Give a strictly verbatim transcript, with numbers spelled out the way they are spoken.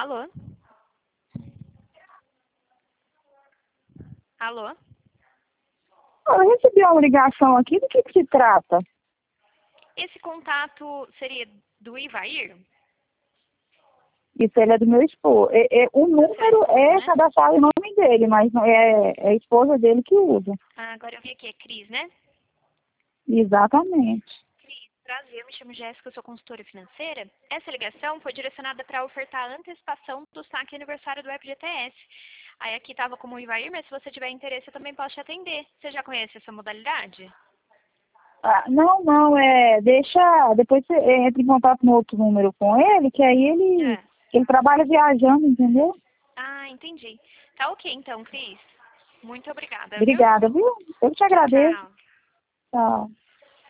Alô? Alô? Eu recebi uma ligação aqui, do que, que se trata? Esse contato seria do Ivair? Isso, ele é do meu esposo. É, é, o número esposo, é né? cadastrado em nome dele, mas não é, é a esposa dele que usa. Ah, agora eu vi aqui, é Cris, né? Exatamente. Cris, prazer, eu me chamo Jéssica, eu sou consultora financeira. Essa ligação foi direcionada para ofertar a antecipação do saque aniversário do F G T S. Aí aqui estava como Ivair, mas se você tiver interesse eu também posso te atender. Você já conhece essa modalidade? Ah, não, não, é. Deixa. Depois você entra em contato no outro número com ele, que aí ele, É. ele trabalha viajando, entendeu? Ah, entendi. Tá ok então, Cris. Muito obrigada, viu? Obrigada, viu? Eu te Tchau, agradeço. tchau. Tchau.